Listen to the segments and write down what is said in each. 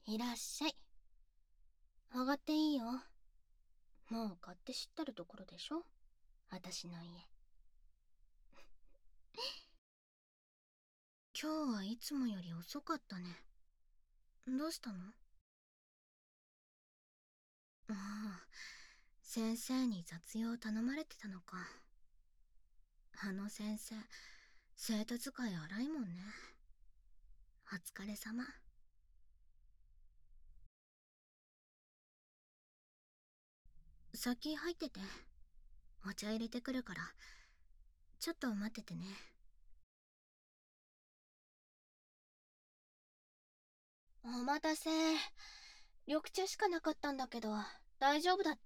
いらっしゃい。上がっていいよ。もう買って知ってるところでしょ、私の家。今日はいつもより遅かったね。どうしたの？ああ、先生に雑用頼まれてたのか。あの先生、生徒使い荒いもんね。お疲れ様。先入ってて。お茶入れてくるから。ちょっと待っててね。お待たせ。緑茶しかなかったんだけど、大丈夫だった？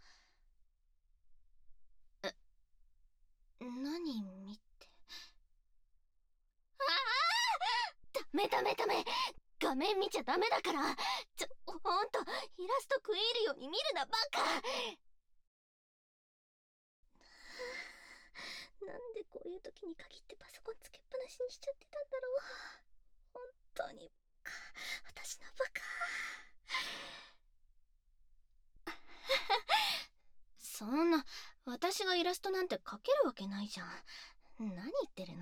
何見て。ダメダメダメ。画面見ちゃダメだから。ほんと、イラスト食い入るように見るな、バカ。なんでこういう時に限ってパソコンつけっぱなしにしちゃってたんだろう。本当にバカ。私のバカ。そんな、私がイラストなんて描けるわけないじゃん。何言ってるの？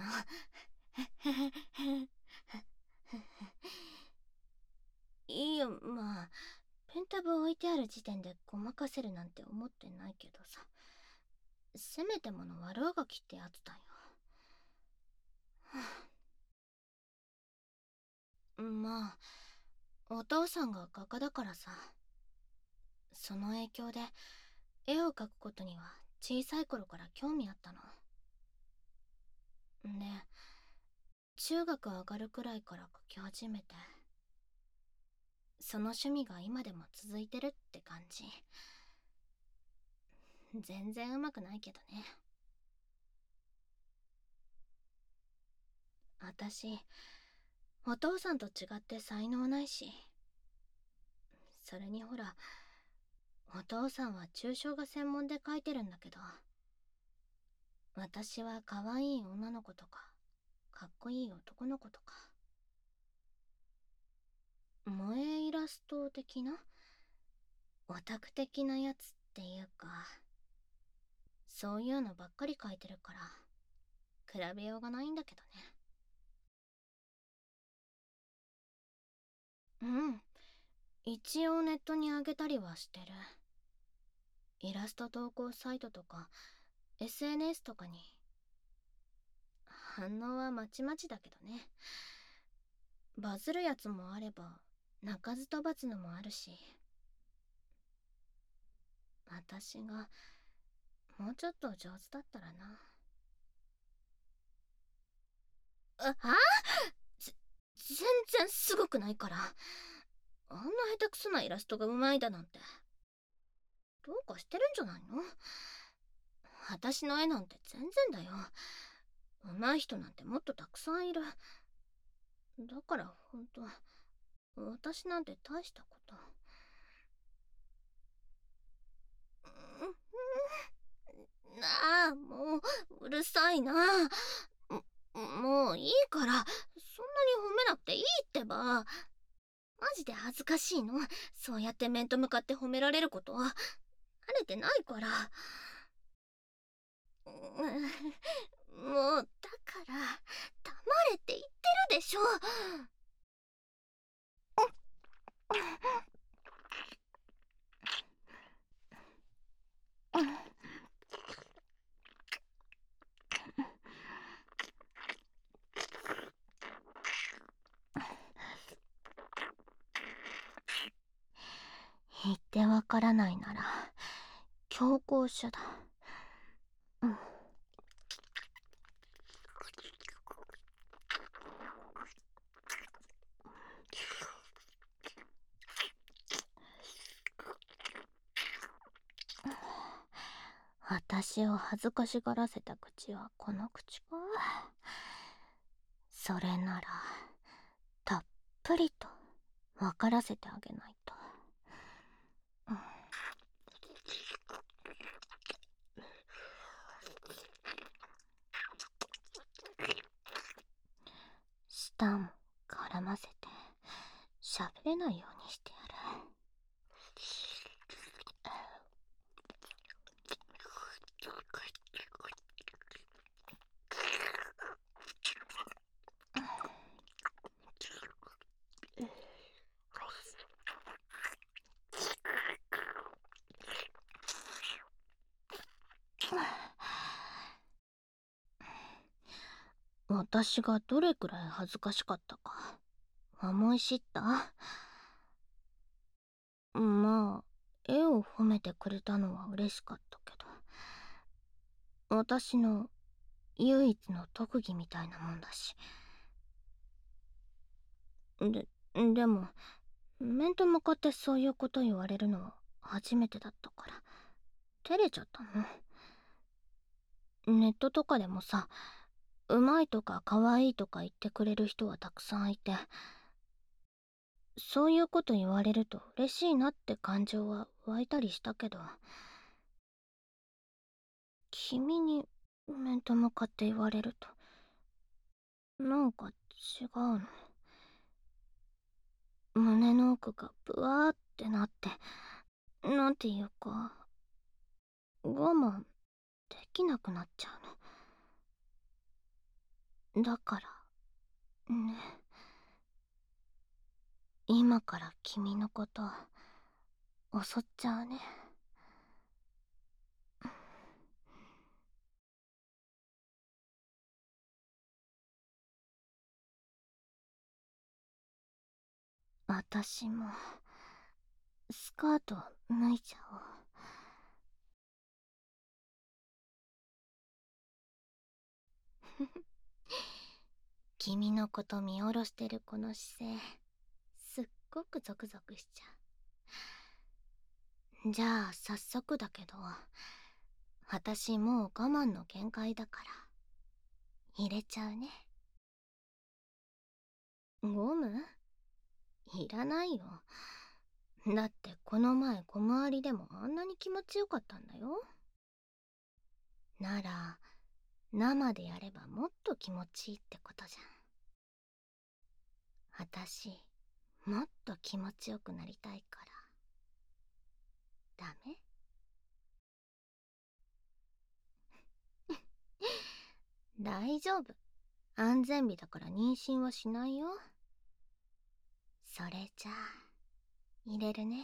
いいよ、まあ、ペンタブ置いてある時点でごまかせるなんて思ってないけどさ。せめてもの悪あがきってやつだよ。まあ、お父さんが画家だからさ。その影響で、絵を描くことには小さい頃から興味あったの。で、中学上がるくらいから描き始めて、その趣味が今でも続いてるって感じ。全然うまくないけどね。私、お父さんと違って才能ないし。それにほら、お父さんは抽象画専門で描いてるんだけど、私は可愛い女の子とか、かっこいい男の子とか。萌えイラスト的なオタク的なやつっていうか、そういうのばっかり描いてるから、比べようがないんだけどね。うん。一応ネットに上げたりはしてる。イラスト投稿サイトとか、SNS とかに。反応はまちまちだけどね。バズるやつもあれば、鳴かず飛ばずのもあるし。私が、もうちょっと上手だったらな。ぜ全然すごくないから。あんな下手くそなイラストがうまいだなんて。どうかしてるんじゃないの？私の絵なんて全然だよ。上手い人なんてもっとたくさんいる。だからほんと、私なんて大したこと。なあ、もう、うるさいな。もういいから、そんなに褒めなくていいってば。マジで恥ずかしいの。そうやって面と向かって褒められること。慣れてないから。もう、だから、黙れって言ってるでしょ。言ってわからないなら、強行者だ。うん。私を恥ずかしがらせた口はこの口か。それなら、たっぷりと分からせてあげないと。うん。舌も絡ませて、 喋れないようにしてやる。私がどれくらい恥ずかしかったか思い知った？まあ、絵を褒めてくれたのは嬉しかったけど、私の唯一の特技みたいなもんだし。でも、面と向かってそういうこと言われるのは初めてだったから、照れちゃったの。ネットとかでもさ、うまいとかかわいいとか言ってくれる人はたくさんいて、そういうこと言われると嬉しいなって感情は湧いたりしたけど、君に面と向かって言われると、なんか違うの。胸の奥がブワーってなって、なんていうか、我慢できなくなっちゃうの。だからね、今から君のこと襲っちゃうね。私もスカート脱いじゃおう。君のこと見下ろしてるこの姿勢、すっごくゾクゾクしちゃう。じゃあ早速だけど、私もう我慢の限界だから入れちゃうね。ゴム？いらないよ。だってこの前小回りでもあんなに気持ちよかったんだよ。なら生でやればもっと気持ちいいってことじゃん。私もっと気持ちよくなりたいから。ダメ？大丈夫。安全日だから妊娠はしないよ。それじゃあ入れるね。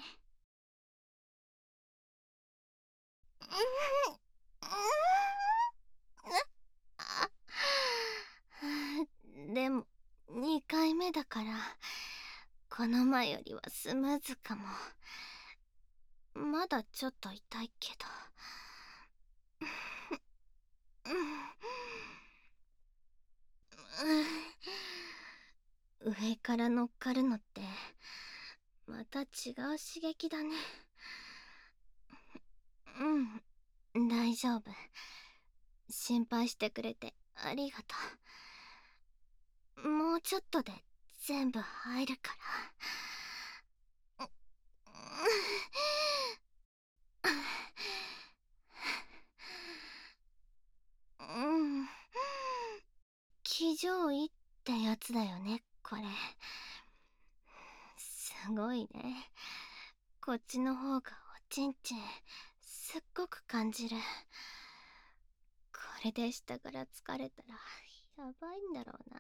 でも2回目だからこの前よりはスムーズかも。まだちょっと痛いけど、上から乗っかるのってまた違う刺激だね。大丈夫。心配してくれてありがとう。もうちょっとで全部入るから。騎乗位ってやつだよね、これ。すごいね。こっちの方がおちんちんすっごく感じる。これで下から疲れたらやばいんだろうな。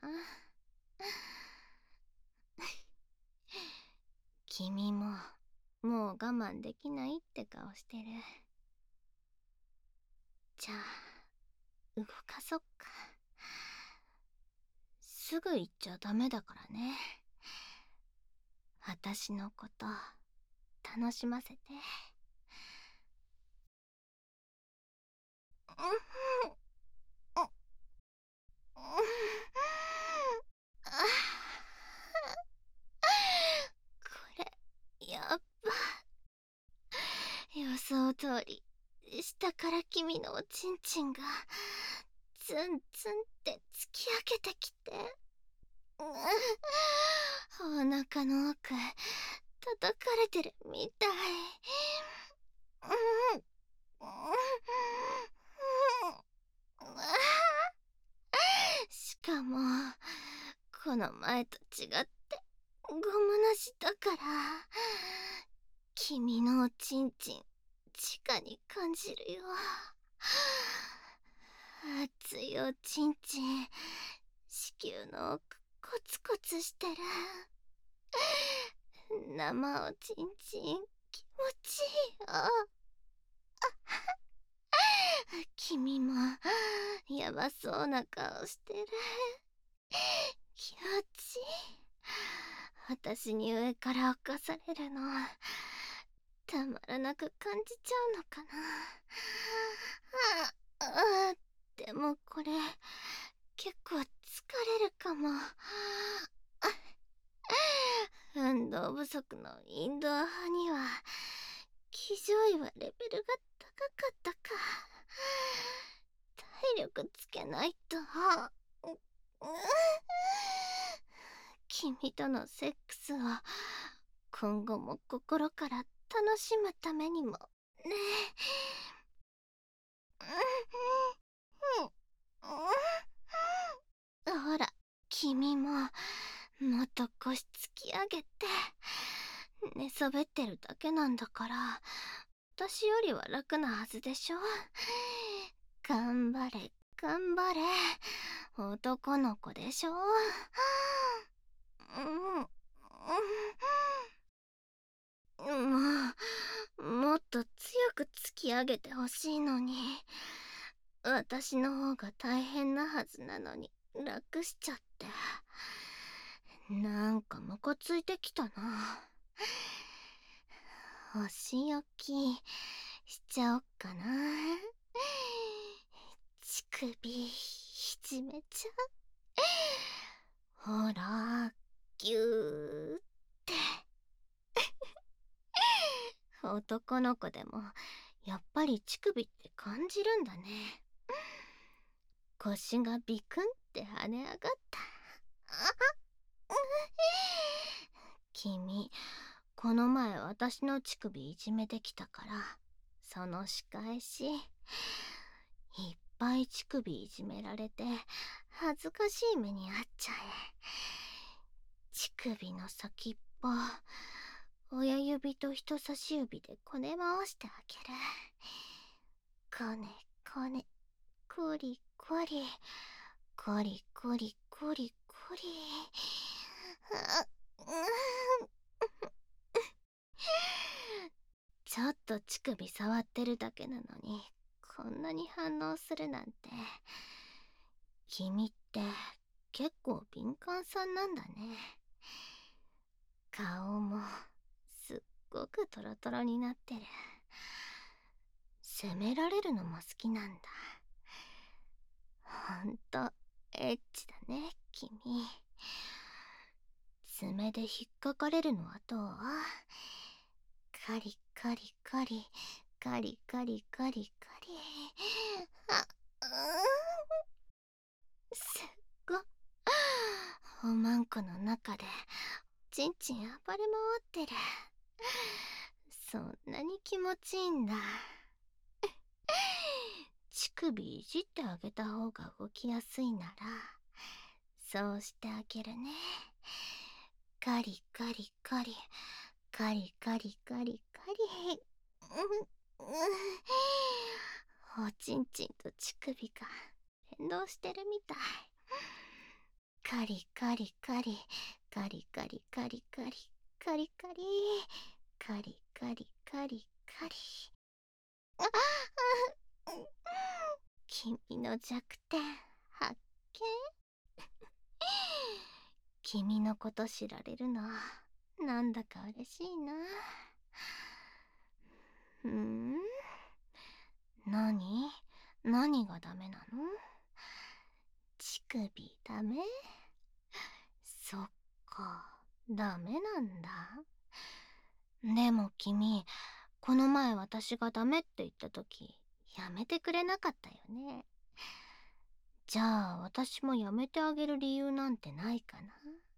君ももう我慢できないって顔してる。じゃあ動かそっか。すぐ行っちゃダメだからね。私のこと楽しませて。これやっば。予想通り下から君のおちんちんがツンツンって突き上げてきて、お腹の奥叩かれてるみたい。しかもこの前と違ってゴムなしだから。君のおちんちん、直に感じるよ。熱いおちんちん、子宮の奥コツコツしてる。生おちんちん、気持ちいいよ。君もやばそうな顔してる。気持ちいい。私に上から侵されるのたまらなく感じちゃうのかな。でもこれ結構疲れるかも。運動不足のインドア派には騎乗位はレベルが高かったか。体力つけないと。君とのセックスを今後も心から楽しむためにもね。ほら、君ももっと腰突き上げて。寝そべってるだけなんだから私よりは楽なはずでしょ。頑張れ頑張れ、男の子でしょ。もっと強く突き上げてほしいのに。私の方が大変なはずなのに楽しちゃって。なんかムカついてきたな。お仕置きしちゃおっかな。乳首いじめちゃう。ほらギューって男の子でもやっぱり乳首って感じるんだね。腰がビクンって跳ね上がった。君、この前私の乳首いじめてきたから、その仕返し。いっぱい乳首いじめられて恥ずかしい目に遭っちゃえ。乳首の先っぽ、親指と人差し指でこね回してあげる。こねこね、こりこり、こりこりこりこり。ちょっと乳首触ってるだけなのにこんなに反応するなんて。君って結構敏感さんなんだね。顔もすっごくトロトロになってる。責められるのも好きなんだ。ほんとエッチだね君。爪で引っかかれるのはどう？カリカリカリカリカリカリカリ。すっご。おまんこの中でちんちん暴れ回ってる。そんなに気持ちいいんだ。乳首いじってあげた方が動きやすいならそうしてあげるね。カリカリカリカリカリカリカリ。おちんちんと乳首が連動してるみたい。カリカリカリカリカリカリカリカリカリカリカリカリカリ。君の弱点発見。君のこと知られるのなんだか嬉しいな。何がダメなの？乳首ダメ？そっか、ダメなんだ。でも君、この前私がダメって言った時やめてくれなかったよね。じゃあ私もやめてあげる理由なんてないかな。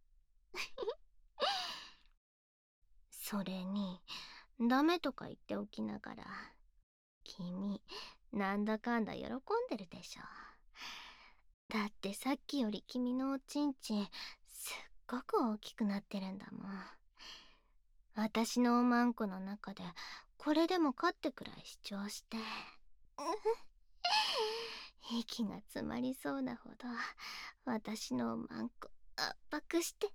それにダメとか言っておきながら君なんだかんだ喜んでるでしょ。だってさっきより君のおちんちんすっごく大きくなってるんだもん。私のおまんこの中でこれでもかってくらい主張して息が詰まりそうなほど私のおまんこ圧迫してる。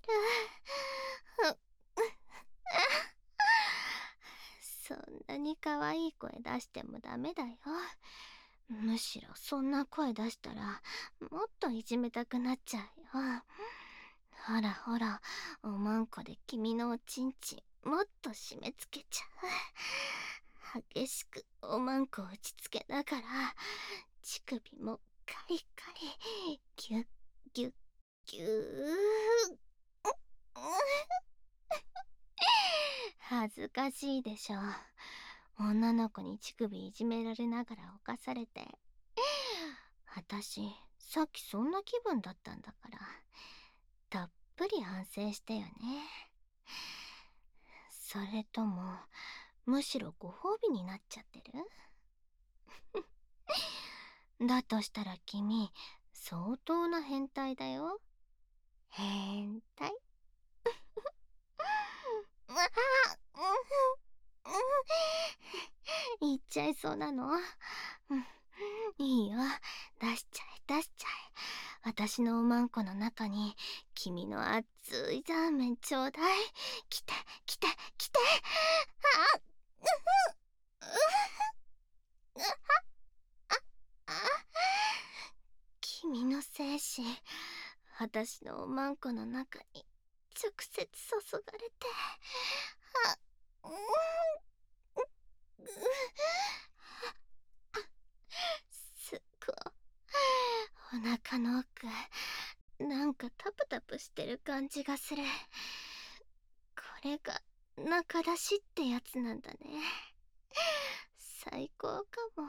そんなに可愛い声出してもダメだよ。むしろそんな声出したらもっといじめたくなっちゃうよ。ほらほら、おまんこで君のおちんちんもっと締め付けちゃう。激しくおまんこを打ちつけながら乳首もカリカリギュッギュッギュー。恥ずかしいでしょ。女の子に乳首いじめられながら犯されて。私さっきそんな気分だったんだからたっぷり反省してよね。それともむしろご褒美になっちゃってる？だとしたら君相当な変態だよ。変態。言っちゃいそうなの？いいよ、出しちゃえ出しちゃえ。私のおまんこの中に君の熱いザーメンちょうだい。来て来て来て。あ君の精子私のおまんこの中に直接注がれて。すっごいお腹の奥なんかタプタプしてる感じがする。これが中出しってやつなんだね。最高かも。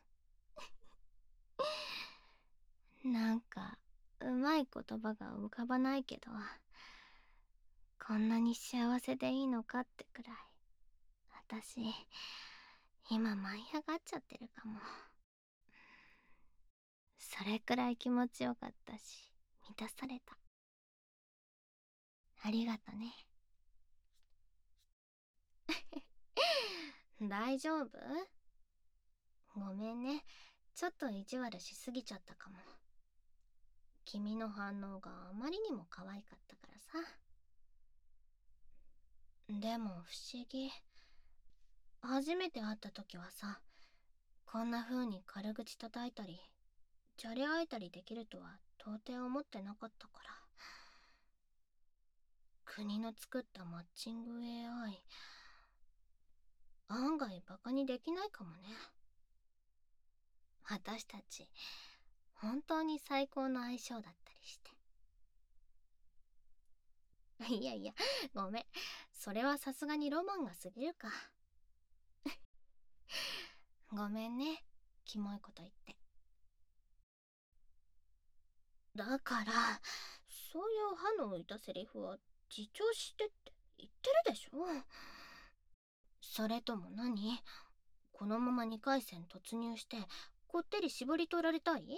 なんかうまい言葉が浮かばないけど、こんなに幸せでいいのかってくらい私今舞い上がっちゃってるかも。それくらい気持ちよかったし満たされた。ありがとね。大丈夫？ごめんね、ちょっと意地悪しすぎちゃったかも。君の反応があまりにも可愛かったからさ。でも不思議、初めて会った時はさ、こんな風に軽口叩いたりじゃれ合えたりできるとは到底思ってなかったから。国の作ったマッチング AI 案外バカにできないかもね。私たち本当に最高の相性だったりして。いやいや、ごめん、それはさすがにロマンが過ぎるか。ごめんね、キモいこと言って。だからそういう歯の浮いたセリフは自重してって言ってるでしょ。それとも何？このまま2回戦突入してこってり絞り取られたい？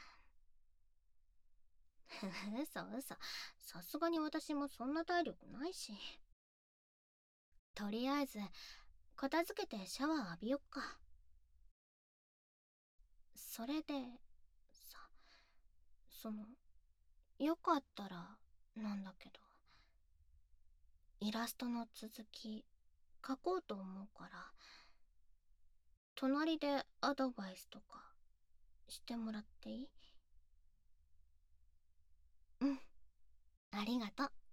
嘘嘘、さすがに私もそんな体力ないし。とりあえず片付けてシャワー浴びよっか。それでさ、よかったらなんだけど、イラストの続き書こうと思うから、隣でアドバイスとかしてもらっていい？うん、ありがとう。